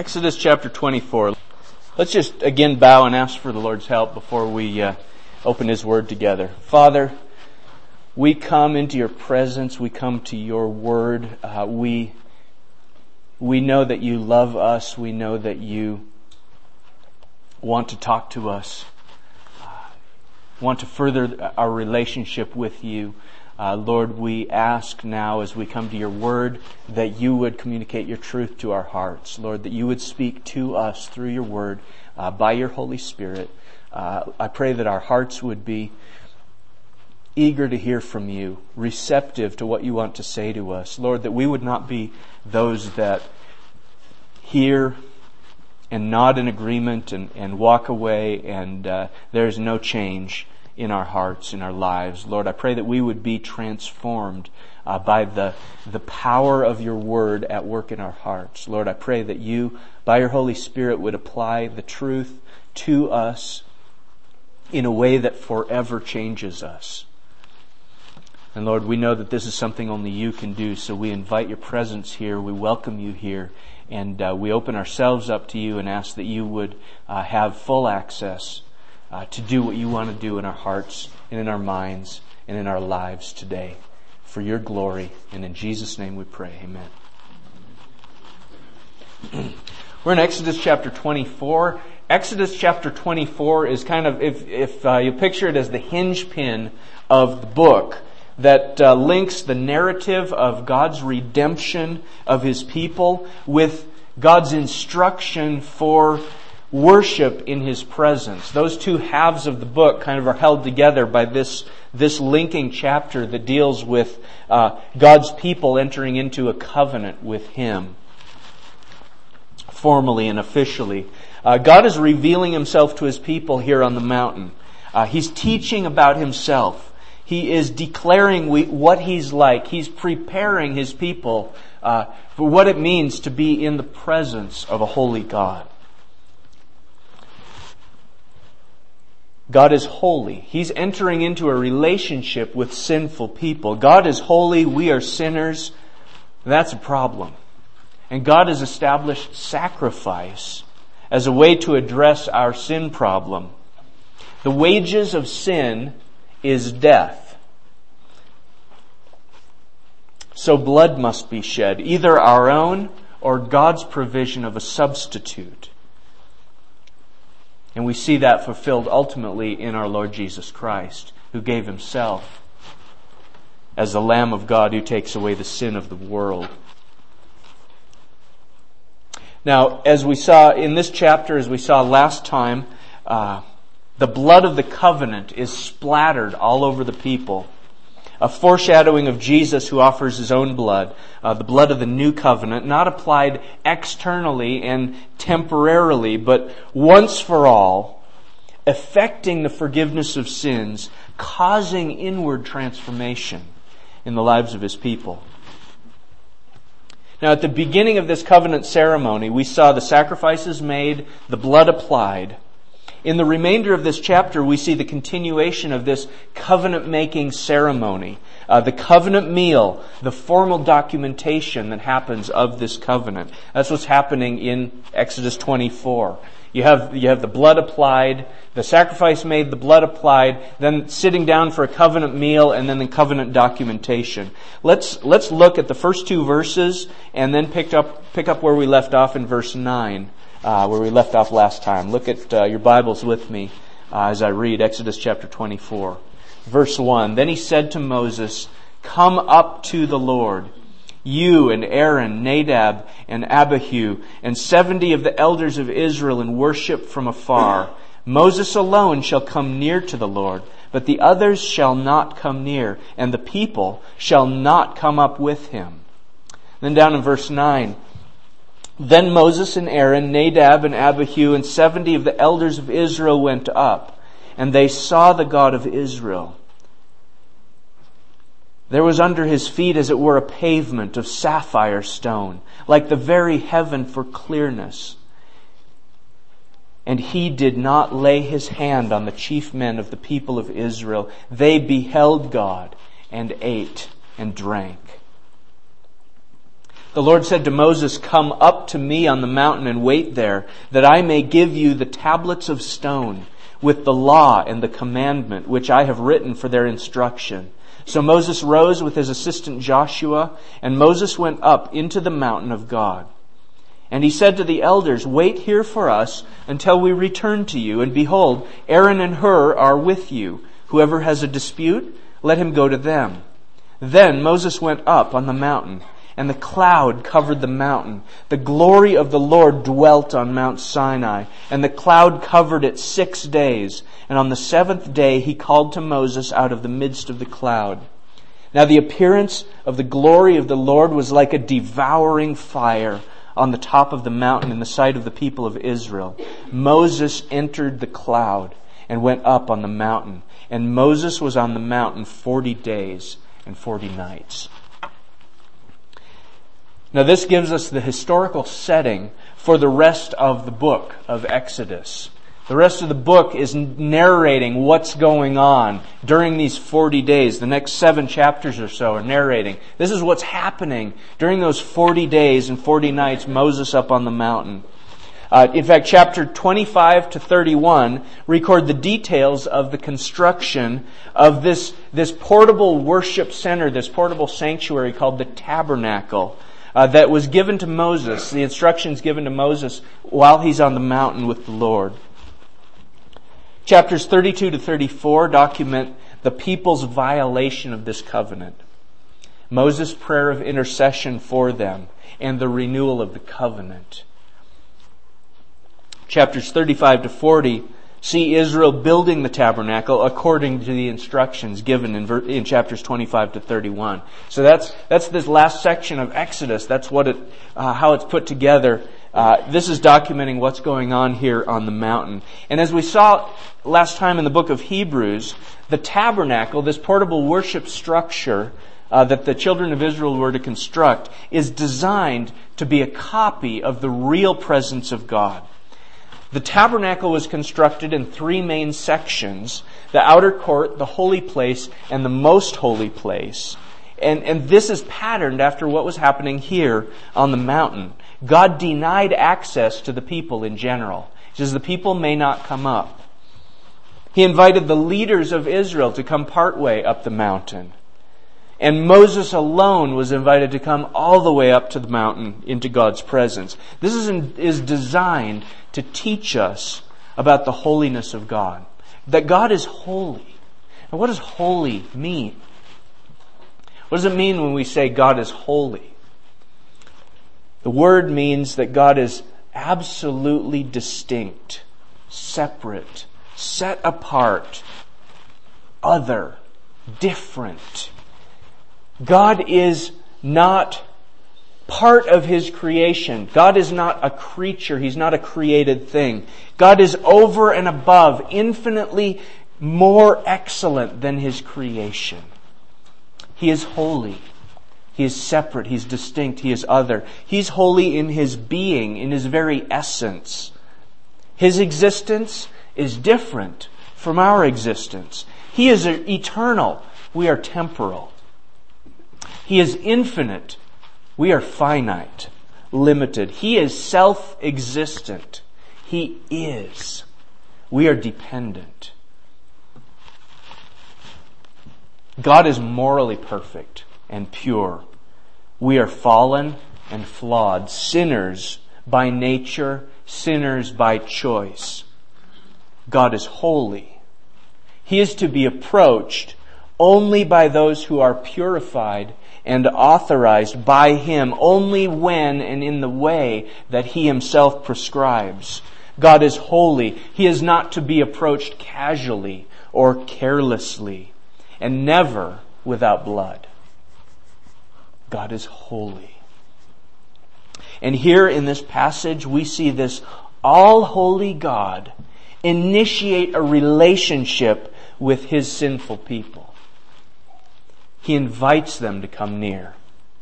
Exodus chapter 24. Let's just again bow and ask for the Lord's help before we open His Word together. Father, we come into Your presence. We come to Your Word. We know that You love us. We know that You want to talk to us. Want to further our relationship with You. Lord, we ask now as we come to Your Word that You would communicate Your truth to our hearts. Lord, that You would speak to us through Your Word by Your Holy Spirit. I pray that our hearts would be eager to hear from You, receptive to what You want to say to us. Lord, that we would not be those that hear and nod in agreement and walk away and there is no change in our hearts, in our lives. Lord, I pray that we would be transformed by the power of Your Word at work in our hearts. Lord, I pray that You, by Your Holy Spirit, would apply the truth to us in a way that forever changes us. And Lord, we know that this is something only You can do, so we invite Your presence here, we welcome You here, and we open ourselves up to You and ask that You would have full access to do what You want to do in our hearts and in our minds and in our lives today. For Your glory. And in Jesus' name we pray. Amen. We're in Exodus chapter 24. Exodus chapter 24 is kind of, if you picture it as the hinge pin of the book that links the narrative of God's redemption of His people with God's instruction for worship in His presence. Those two halves of the book kind of are held together by this linking chapter that deals with God's people entering into a covenant with Him, formally and officially. God is revealing Himself to His people here on the mountain. He's teaching about Himself. He is declaring what He's like. He's preparing His people for what it means to be in the presence of a holy God. God is holy. He's entering into a relationship with sinful people. God is holy. We are sinners. That's a problem. And God has established sacrifice as a way to address our sin problem. The wages of sin is death. So blood must be shed, either our own or God's provision of a substitute. And we see that fulfilled ultimately in our Lord Jesus Christ, who gave Himself as the Lamb of God who takes away the sin of the world. Now, as we saw in this chapter, as we saw last time, the blood of the covenant is splattered all over the people. A foreshadowing of Jesus who offers His own blood, the blood of the new covenant, not applied externally and temporarily, but once for all, effecting the forgiveness of sins, causing inward transformation in the lives of His people. Now, at the beginning of this covenant ceremony, we saw the sacrifices made, the blood applied. In the remainder of this chapter, we see the continuation of this covenant-making ceremony, the covenant meal, the formal documentation that happens of this covenant. That's what's happening in Exodus 24. You have the blood applied, the sacrifice made, the blood applied, then sitting down for a covenant meal, and then the covenant documentation. Let's look at the first two verses and then pick up where we left off in verse 9. Where we left off last time. Look at your Bibles with me as I read Exodus chapter 24. Verse 1, Then he said to Moses, Come up to the Lord, you and Aaron, Nadab and Abihu, and 70 of the elders of Israel, and worship from afar. Moses alone shall come near to the Lord, but the others shall not come near, and the people shall not come up with him. Then down in verse 9, Then Moses and Aaron, Nadab and Abihu, and 70 of the elders of Israel went up, and they saw the God of Israel. There was under His feet as it were a pavement of sapphire stone, like the very heaven for clearness. And He did not lay His hand on the chief men of the people of Israel. They beheld God and ate and drank. The Lord said to Moses, "Come up to me on the mountain and wait there, that I may give you the tablets of stone with the law and the commandment which I have written for their instruction." So Moses rose with his assistant Joshua, and Moses went up into the mountain of God. And he said to the elders, "Wait here for us until we return to you. And behold, Aaron and Hur are with you. Whoever has a dispute, let him go to them." Then Moses went up on the mountain, and the cloud covered the mountain. The glory of the Lord dwelt on Mount Sinai, and the cloud covered it 6 days. And on the 7th day he called to Moses out of the midst of the cloud. Now the appearance of the glory of the Lord was like a devouring fire on the top of the mountain in the sight of the people of Israel. Moses entered the cloud and went up on the mountain. And Moses was on the mountain 40 days and 40 nights. Now this gives us the historical setting for the rest of the book of Exodus. The rest of the book is narrating what's going on during these 40 days. The next 7 chapters or so are narrating. This is what's happening during those 40 days and 40 nights, Moses up on the mountain. In fact, chapter 25 to 31 record the details of the construction of this portable worship center, this portable sanctuary called the tabernacle. That was given to Moses, the instructions given to Moses while he's on the mountain with the Lord. Chapters 32 to 34 document the people's violation of this covenant, Moses' prayer of intercession for them, and the renewal of the covenant. Chapters 35 to 40 see Israel building the tabernacle according to the instructions given in chapters 25 to 31. So that's this last section of Exodus. That's how it's put together. This is documenting what's going on here on the mountain. And as we saw last time in the book of Hebrews, the tabernacle, this portable worship structure that the children of Israel were to construct, is designed to be a copy of the real presence of God. The tabernacle was constructed in 3 main sections: the outer court, the holy place, and the most holy place. And this is patterned after what was happening here on the mountain. God denied access to the people in general. He says the people may not come up. He invited the leaders of Israel to come partway up the mountain. And Moses alone was invited to come all the way up to the mountain into God's presence. This is designed to teach us about the holiness of God. That God is holy. And what does holy mean? What does it mean when we say God is holy? The word means that God is absolutely distinct, separate, set apart, other, different. God is not part of His creation. God is not a creature. He's not a created thing. God is over and above, infinitely more excellent than His creation. He is holy. He is separate. He's distinct. He is other. He's holy in His being, in His very essence. His existence is different from our existence. He is eternal. We are temporal. He is infinite. We are finite, limited. He is self-existent. He is. We are dependent. God is morally perfect and pure. We are fallen and flawed, sinners by nature, sinners by choice. God is holy. He is to be approached only by those who are purified and authorized by Him only when and in the way that He Himself prescribes. God is holy. He is not to be approached casually or carelessly, and never without blood. God is holy. And here in this passage we see this all-holy God initiate a relationship with His sinful people. He invites them to come near.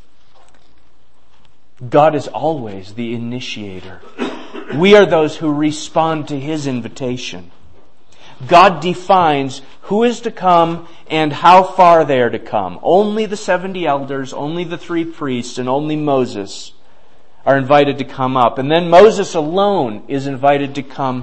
God is always the initiator. We are those who respond to His invitation. God defines who is to come and how far they are to come. Only the 70 elders, only the 3 priests, and only Moses are invited to come up. And then Moses alone is invited to come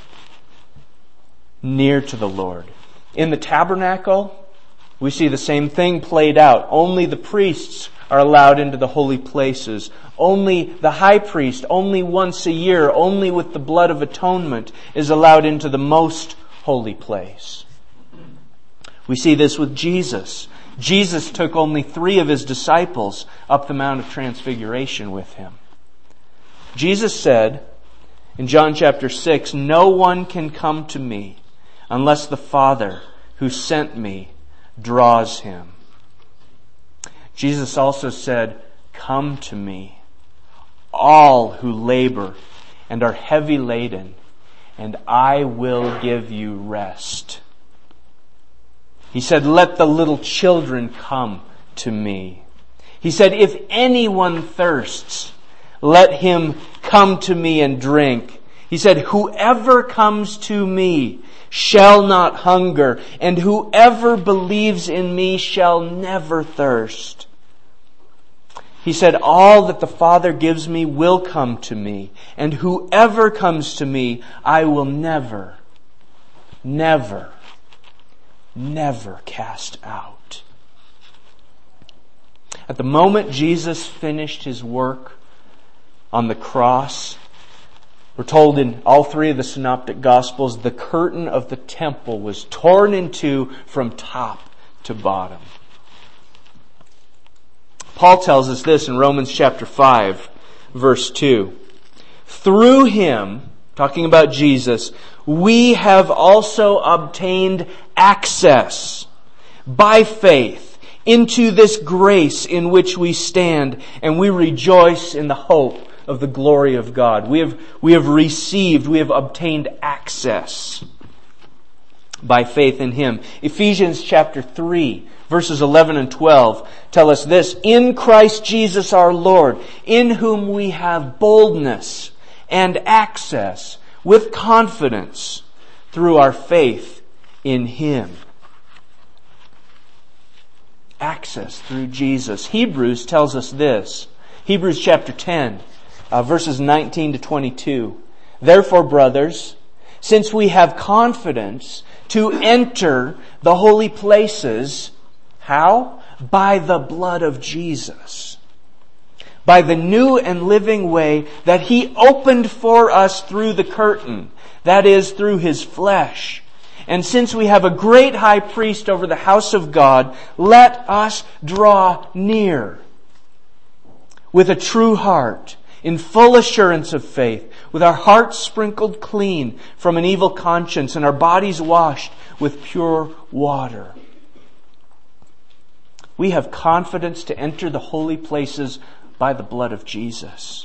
near to the Lord. In the tabernacle, we see the same thing played out. Only the priests are allowed into the holy places. Only the high priest, only once a year, only with the blood of atonement, is allowed into the most holy place. We see this with Jesus. Jesus took only 3 of his disciples up the Mount of Transfiguration with him. Jesus said in John chapter 6, "No one can come to me unless the Father who sent me draws him." Jesus also said, "Come to me, all who labor and are heavy laden, and I will give you rest." He said, "Let the little children come to me." He said, "If anyone thirsts, let him come to me and drink." He said, "Whoever comes to me shall not hunger, and whoever believes in me shall never thirst." He said, "All that the Father gives me will come to me, and whoever comes to me, I will never, never, never cast out." At the moment Jesus finished his work on the cross, we're told in all 3 of the synoptic gospels, the curtain of the temple was torn in 2 from top to bottom. Paul tells us this in Romans chapter 5, verse 2. "Through him," talking about Jesus, "we have also obtained access by faith into this grace in which we stand, and we rejoice in the hope of the glory of God." We have obtained access by faith in him. Ephesians chapter 3, verses 11 and 12 tell us this: "In Christ Jesus our Lord, in whom we have boldness and access with confidence through our faith in him." Access through Jesus. Hebrews tells us this. Hebrews chapter 10, verses 19 to 22. "Therefore, brothers, since we have confidence to enter the holy places," how? "By the blood of Jesus, by the new and living way that he opened for us through the curtain, that is, through his flesh. And since we have a great high priest over the house of God, let us draw near with a true heart, in full assurance of faith, with our hearts sprinkled clean from an evil conscience and our bodies washed with pure water." We have confidence to enter the holy places by the blood of Jesus,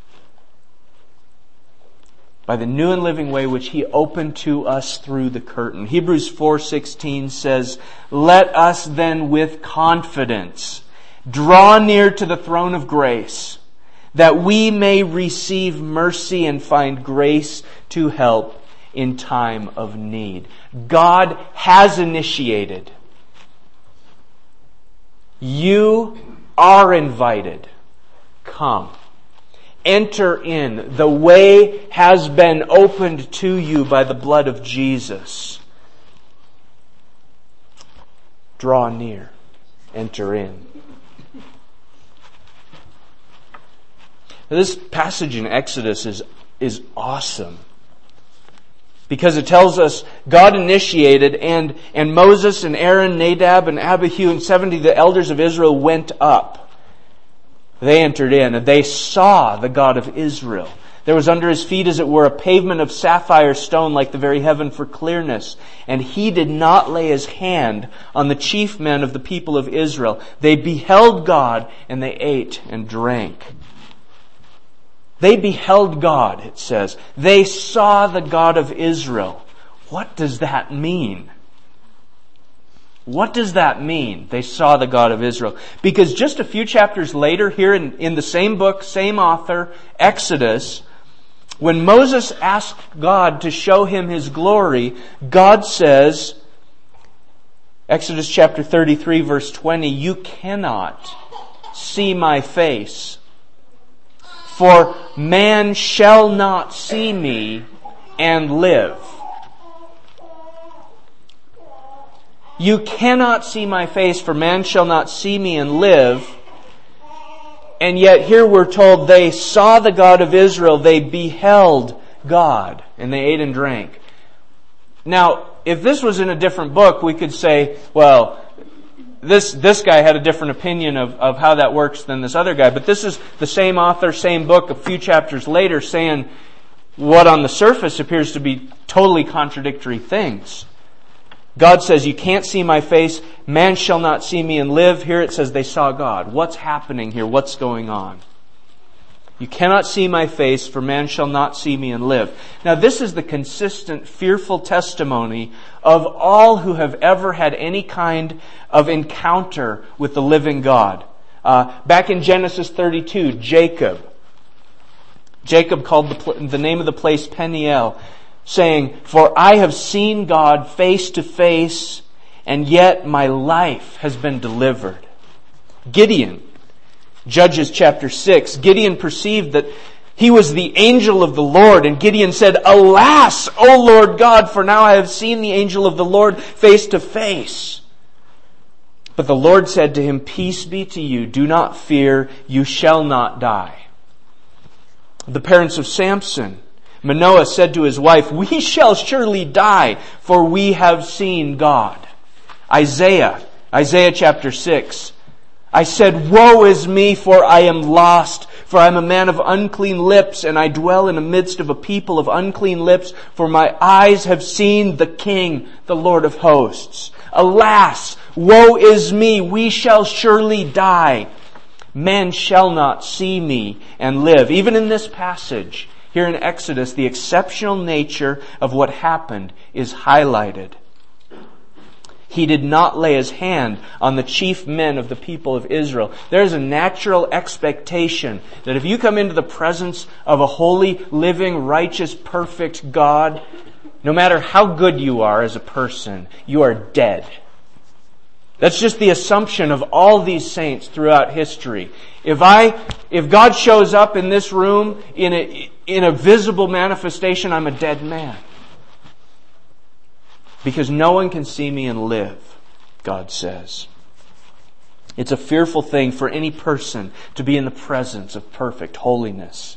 by the new and living way which he opened to us through the curtain. Hebrews 4:16 says, "Let us then with confidence draw near to the throne of grace, that we may receive mercy and find grace to help in time of need." God has initiated. You are invited. Come. Enter in. The way has been opened to you by the blood of Jesus. Draw near. Enter in. This passage in Exodus is awesome, because it tells us God initiated, and Moses and Aaron, Nadab and Abihu and 70 the elders of Israel went up. They entered in and they saw the God of Israel. There was under his feet, as it were, a pavement of sapphire stone like the very heaven for clearness. And he did not lay his hand on the chief men of the people of Israel. They beheld God and they ate and drank. They beheld God, it says. They saw the God of Israel. What does that mean? What does that mean? They saw the God of Israel. Because just a few chapters later, here in the same book, same author, Exodus, When Moses asked God to show him His glory, God says, Exodus chapter 33 verse 20, "You cannot see my face, for man shall not see me and live." You cannot see my face, for man shall not see me and live. And yet here we're told they saw the God of Israel, they beheld God, and they ate and drank. Now, if this was in a different book, we could say, well, this guy had a different opinion of how that works than this other guy. But this is the same author, same book, a few chapters later, saying what on the surface appears to be totally contradictory things. God says, "You can't see my face. Man shall not see me and live." Here it says they saw God. What's happening here? What's going on? "You cannot see my face, for man shall not see me and live." Now this is the consistent, fearful testimony of all who have ever had any kind of encounter with the living God. Back in Genesis 32, Jacob called the name of the place Peniel, saying, "For I have seen God face to face, and yet my life has been delivered." Gideon, Judges chapter 6, Gideon perceived that he was the angel of the Lord, and Gideon said, "Alas, O Lord God, for now I have seen the angel of the Lord face to face." But the Lord said to him, "Peace be to you, do not fear, you shall not die." The parents of Samson, Manoah said to his wife, "We shall surely die, for we have seen God." Isaiah chapter 6, "I said, woe is me, for I am lost, for I am a man of unclean lips, and I dwell in the midst of a people of unclean lips, for my eyes have seen the King, the Lord of hosts. Alas, woe is me, we shall surely die. Men shall not see me and live." Even in this passage, here in Exodus, the exceptional nature of what happened is highlighted. He did not lay his hand on the chief men of the people of Israel. There is a natural expectation that if you come into the presence of a holy, living, righteous, perfect God, no matter how good you are as a person, you are dead. That's just the assumption of all these saints throughout history. If God shows up in this room in a visible manifestation, I'm a dead man. Because no one can see me and live, God says. It's a fearful thing for any person to be in the presence of perfect holiness.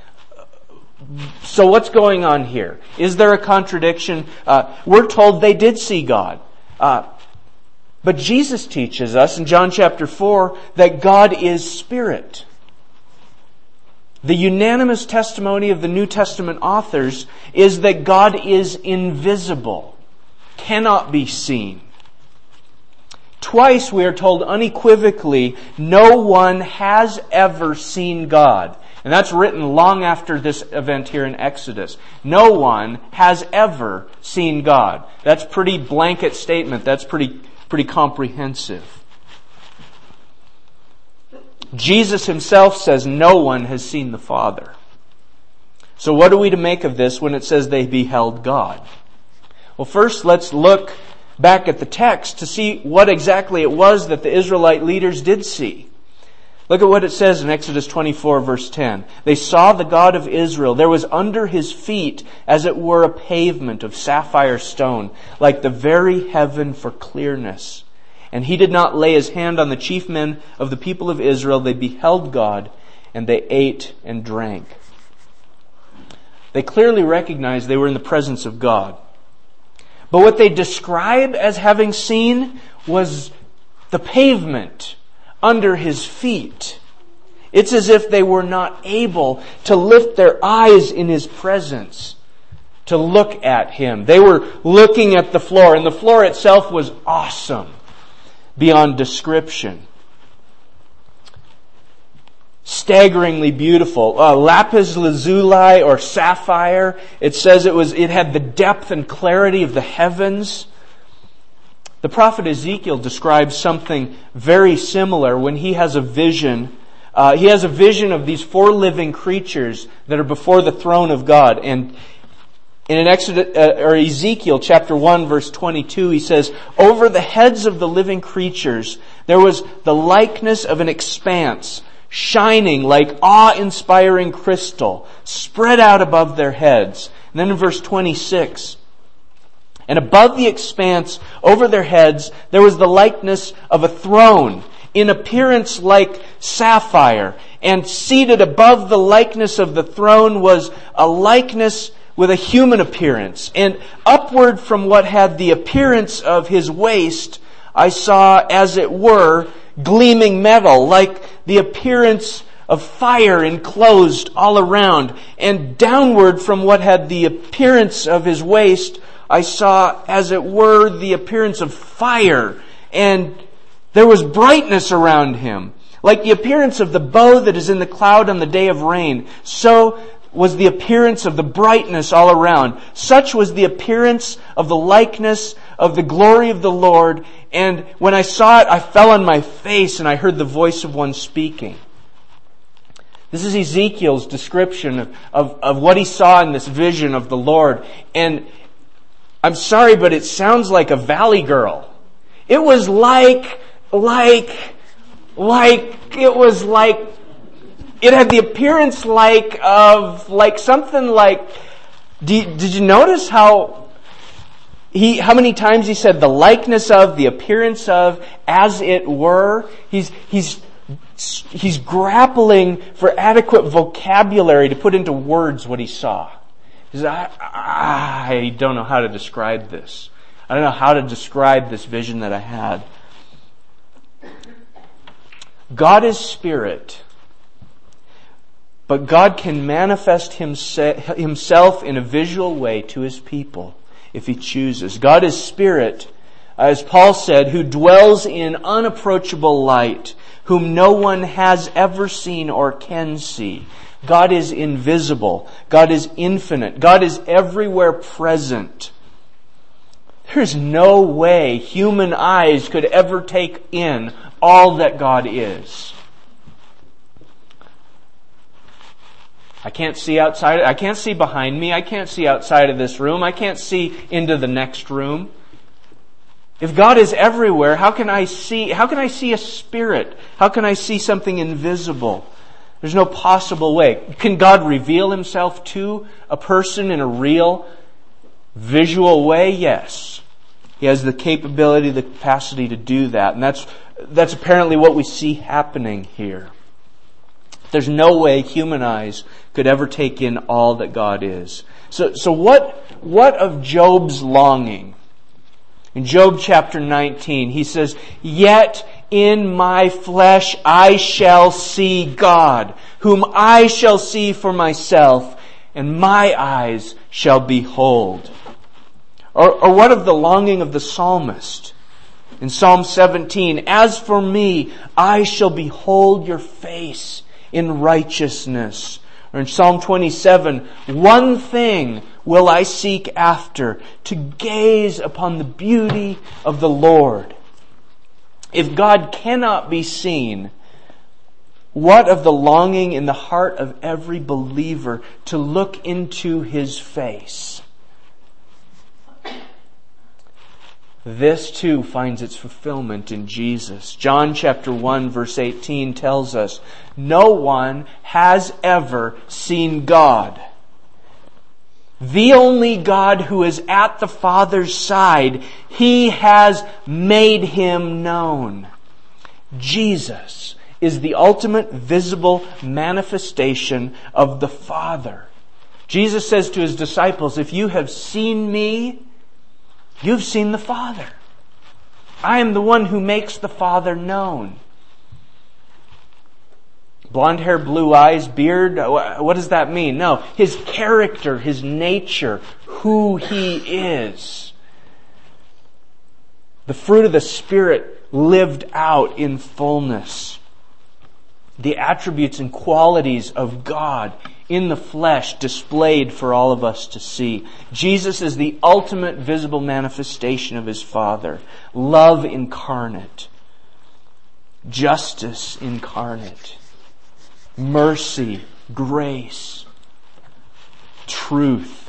So what's going on here? Is there a contradiction? We're told they did see God. But Jesus teaches us in John chapter 4 that God is spirit. The unanimous testimony of the New Testament authors is that God is invisible, cannot be seen. Twice we are told unequivocally, no one has ever seen God. And that's written long after this event here in Exodus. No one has ever seen God. That's pretty blanket statement. That's pretty comprehensive. Jesus himself says no one has seen the Father. So what are we to make of this when it says they beheld God? Well, first let's look back at the text to see what exactly it was that the Israelite leaders did see. Look at what it says in Exodus 24 verse 10. They saw the God of Israel. There was under his feet as it were a pavement of sapphire stone, like the very heaven for clearness. And he did not lay his hand on the chief men of the people of Israel. They beheld God, and they ate and drank. They clearly recognized they were in the presence of God. But what they describe as having seen was the pavement under his feet. It's as if they were not able to lift their eyes in his presence to look at him. They were looking at the floor, and the floor itself was awesome beyond description. Staggeringly beautiful. Lapis lazuli or sapphire. It says it had the depth and clarity of the heavens. The prophet Ezekiel describes something very similar when he has a vision He has a vision of these 4 living creatures that are before the throne of God. And in Ezekiel chapter 1 verse 22, he says, "Over the heads of the living creatures there was the likeness of an expanse, shining like awe-inspiring crystal, spread out above their heads." And then in verse 26, "And above the expanse, over their heads, there was the likeness of a throne, in appearance like sapphire. And seated above the likeness of the throne was a likeness with a human appearance. And upward from what had the appearance of his waist, I saw, as it were, gleaming metal, like the appearance of fire enclosed all around. And downward from what had the appearance of his waist, I saw, as it were, the appearance of fire. And there was brightness around him, like the appearance of the bow that is in the cloud on the day of rain. So was the appearance of the brightness all around. Such was the appearance of the likeness of the glory of the Lord. And when I saw it, I fell on my face, and I heard the voice of one speaking." This is Ezekiel's description of what he saw in this vision of the Lord. And I'm sorry, but it sounds like a Valley Girl. It was it had the appearance like something like, did you notice how many times he said the likeness of, the appearance of, as it were? He's grappling for adequate vocabulary to put into words what he saw. He says, I don't know how to describe this. I don't know how to describe this vision that I had. God is spirit, but God can manifest himself in a visual way to his people if he chooses. God is spirit, as Paul said, who dwells in unapproachable light, whom no one has ever seen or can see. God is invisible. God is infinite. God is everywhere present. There's no way human eyes could ever take in all that God is. I can't see outside. I can't see behind me. I can't see outside of this room. I can't see into the next room. If God is everywhere, how can I see a spirit? How can I see something invisible? There's no possible way. Can God reveal himself to a person in a real, visual way? Yes. He has the capability, the capacity to do that. And that's apparently what we see happening here. There's no way human eyes could ever take in all that God is. So what of Job's longing? In Job chapter 19, he says, "Yet in my flesh I shall see God, whom I shall see for myself, and my eyes shall behold." Or what of the longing of the psalmist? In Psalm 17, "As for me, I shall behold your face in righteousness." Or in Psalm 27, "One thing will I seek after, to gaze upon the beauty of the Lord." If God cannot be seen, what of the longing in the heart of every believer to look into his face? This too finds its fulfillment in Jesus. John chapter 1 verse 18 tells us, "No one has ever seen God. The only God who is at the Father's side, He has made Him known." Jesus is the ultimate visible manifestation of the Father. Jesus says to His disciples, "If you have seen me, you've seen the Father. I am the one who makes the Father known." Blonde hair, blue eyes, beard, what does that mean? No, His character, His nature, who He is. The fruit of the Spirit lived out in fullness. The attributes and qualities of God in the flesh displayed for all of us to see. Jesus is the ultimate visible manifestation of His Father. Love incarnate. Justice incarnate. mercy, grace, truth.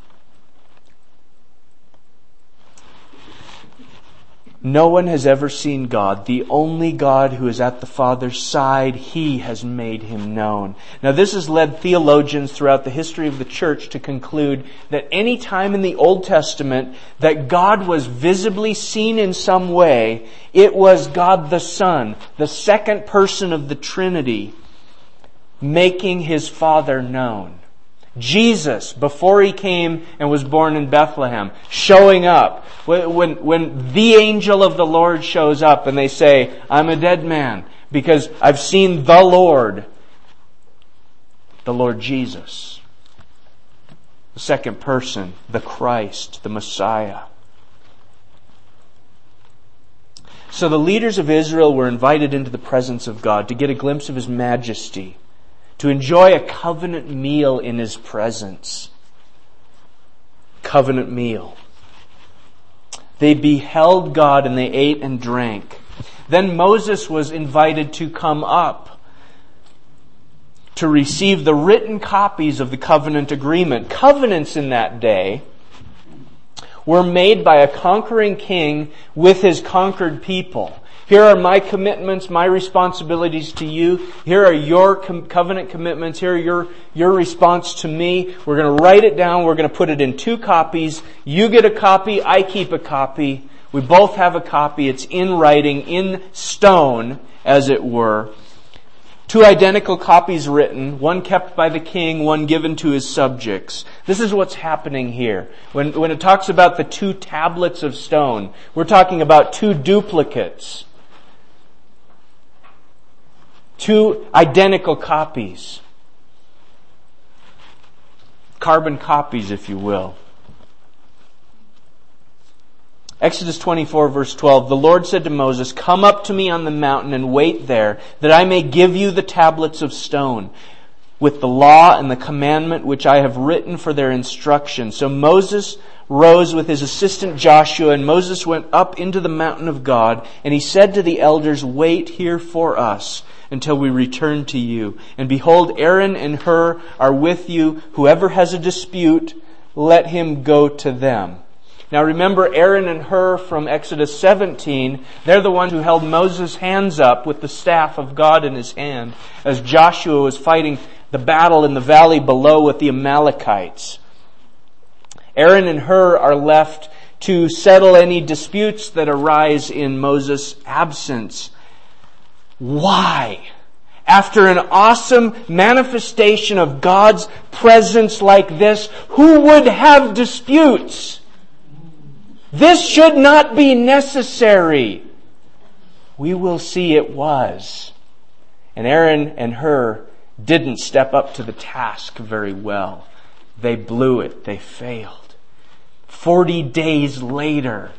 No one has ever seen God. The only God who is at the Father's side, He has made Him known. Now this has led theologians throughout the history of the church to conclude that any time in the Old Testament that God was visibly seen in some way, it was God the Son, the second person of the Trinity, making His Father known. Jesus, before He came and was born in Bethlehem, showing up. When the angel of the Lord shows up and they say, I'm a dead man because I've seen the Lord Jesus. The second person, the Christ, the Messiah. So the leaders of Israel were invited into the presence of God to get a glimpse of His majesty, to enjoy a covenant meal in His presence. Covenant meal. They beheld God and they ate and drank. Then Moses was invited to come up to receive the written copies of the covenant agreement. Covenants in that day were made by a conquering king with his conquered people. Here are my commitments, my responsibilities to you. Here are your covenant commitments. Here are your response to me. We're going to write it down. We're going to put it in 2 copies. You get a copy. I keep a copy. We both have a copy. It's in writing, in stone, as it were. 2 identical copies written, one kept by the king, one given to his subjects. This is what's happening here. When it talks about the 2 tablets of stone, we're talking about 2 duplicates. 2 identical copies. Carbon copies, if you will. Exodus 24 verse 12, the Lord said to Moses, come up to me on the mountain and wait there, that I may give you the tablets of stone, with the law and the commandment which I have written for their instruction. So Moses rose with his assistant Joshua, and Moses went up into the mountain of God, and he said to the elders, wait here for us until we return to you. And behold, Aaron and Hur are with you. Whoever has a dispute, let him go to them. Now remember Aaron and Hur from Exodus 17. They're the ones who held Moses' hands up with the staff of God in his hand as Joshua was fighting the battle in the valley below with the Amalekites. Aaron and Hur are left to settle any disputes that arise in Moses' absence. Why? After an awesome manifestation of God's presence like this, who would have disputes? This should not be necessary. We will see it was. And Aaron and Hur didn't step up to the task very well. They blew it. They failed. 40 days later,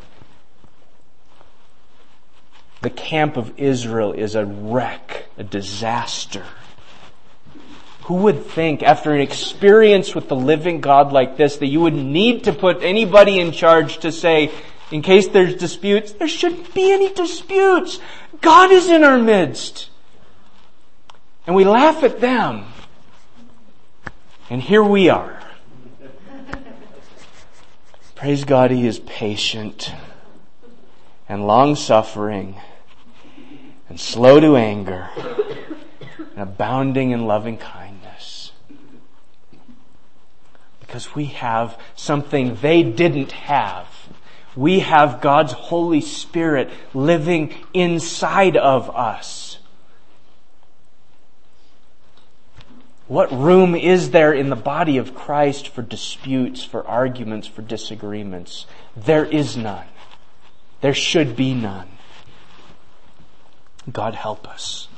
the camp of Israel is a wreck, a disaster. Who would think, after an experience with the living God like this, that you would need to put anybody in charge to say, in case there's disputes, there shouldn't be any disputes. God is in our midst. And we laugh at them. And here we are. Praise God, He is patient and long-suffering and slow to anger and abounding in loving kindness. Because we have something they didn't have. We have God's Holy Spirit living inside of us. What room is there in the body of Christ for disputes, for arguments, for disagreements? There is none. There should be none. God help us.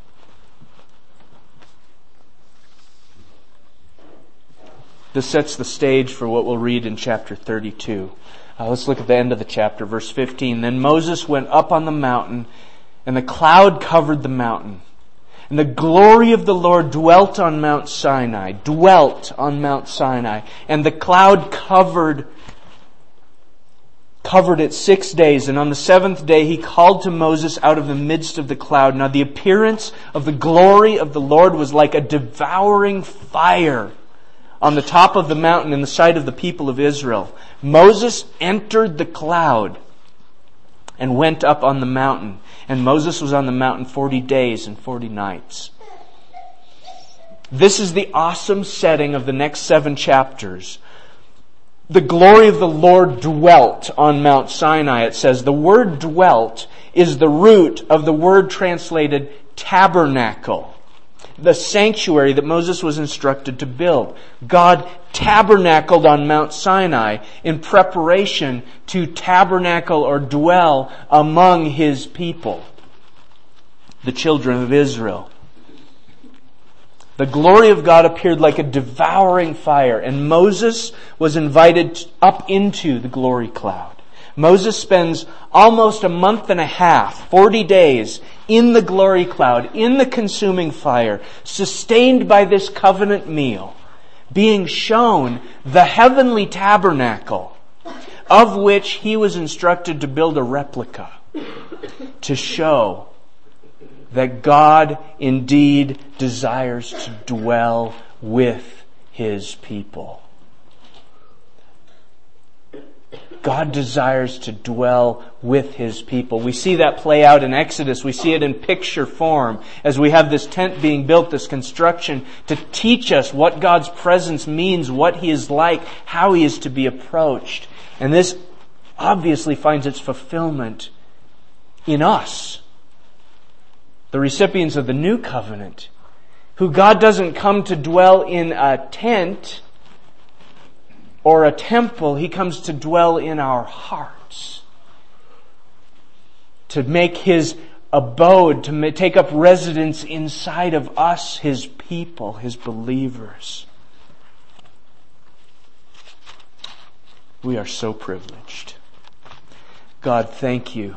This sets the stage for what we'll read in chapter 32. Let's look at the end of the chapter, verse 15. Then Moses went up on the mountain, and the cloud covered the mountain. And the glory of the Lord dwelt on Mount Sinai. And the cloud covered covered it 6 days, and on the 7th day He called to Moses out of the midst of the cloud. Now the appearance of the glory of the Lord was like a devouring fire on the top of the mountain in the sight of the people of Israel. Moses entered the cloud and went up on the mountain. And Moses was on the mountain 40 days and 40 nights. This is the awesome setting of the next 7 chapters. The glory of the Lord dwelt on Mount Sinai, it says. The word dwelt is the root of the word translated tabernacle, the sanctuary that Moses was instructed to build. God tabernacled on Mount Sinai in preparation to tabernacle or dwell among His people, the children of Israel. The glory of God appeared like a devouring fire, and Moses was invited up into the glory cloud. Moses spends almost a month and a half, 40 days, in the glory cloud, in the consuming fire, sustained by this covenant meal, being shown the heavenly tabernacle, of which he was instructed to build a replica, to show that God indeed desires to dwell with His people. God desires to dwell with His people. We see that play out in Exodus. We see it in picture form as we have this tent being built, this construction, to teach us what God's presence means, what He is like, how He is to be approached. And this obviously finds its fulfillment in us, the recipients of the new covenant, who God doesn't come to dwell in a tent or a temple. He comes to dwell in our hearts, to make His abode, to take up residence inside of us, His people, His believers. We are so privileged. God, thank You.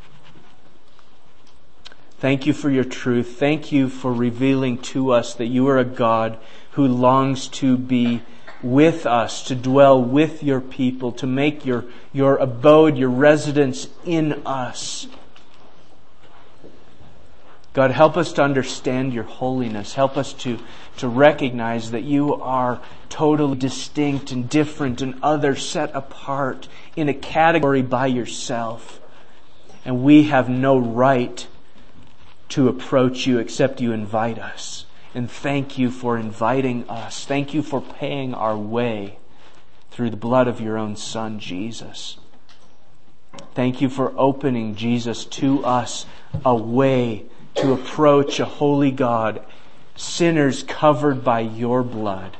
Thank You for Your truth. Thank You for revealing to us that You are a God who longs to be with us, to dwell with Your people, to make Your abode, Your residence in us. God, help us to understand Your holiness. Help us to recognize that You are totally distinct and different and other, set apart in a category by Yourself. And we have no right to approach You except You invite us. And thank You for inviting us. Thank You for paying our way through the blood of Your own Son, Jesus. Thank You for opening, Jesus, to us a way to approach a holy God, sinners covered by Your blood,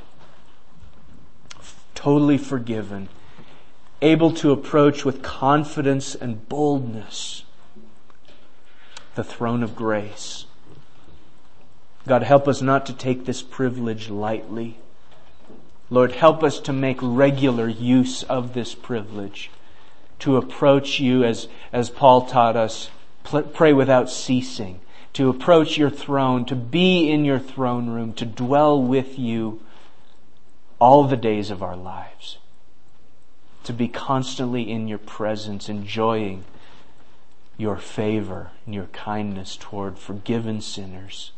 totally forgiven, able to approach with confidence and boldness the throne of grace. God, help us not to take this privilege lightly. Lord, help us to make regular use of this privilege, to approach You as Paul taught us, pray without ceasing, to approach Your throne, to be in Your throne room, to dwell with You all the days of our lives, to be constantly in Your presence, enjoying Your favor and Your kindness toward forgiven sinners.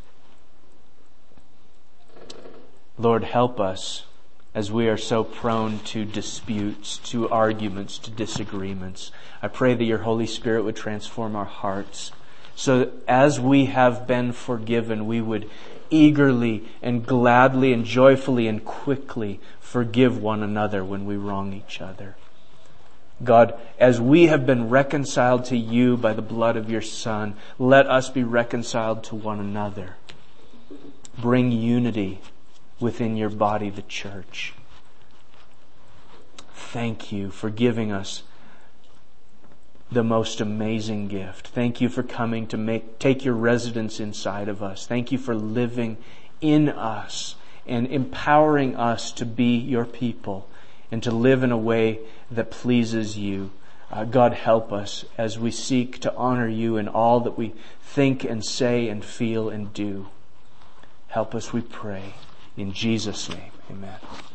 Lord, help us as we are so prone to disputes, to arguments, to disagreements. I pray that Your Holy Spirit would transform our hearts so that as we have been forgiven, we would eagerly and gladly and joyfully and quickly forgive one another when we wrong each other. God, as we have been reconciled to You by the blood of Your Son, let us be reconciled to one another. Bring unity within Your body, the church. Thank You for giving us the most amazing gift. Thank You for coming to take Your residence inside of us. Thank You for living in us and empowering us to be Your people and to live in a way that pleases You. God, help us as we seek to honor You in all that we think and say and feel and do. Help us, we pray. In Jesus' name, amen.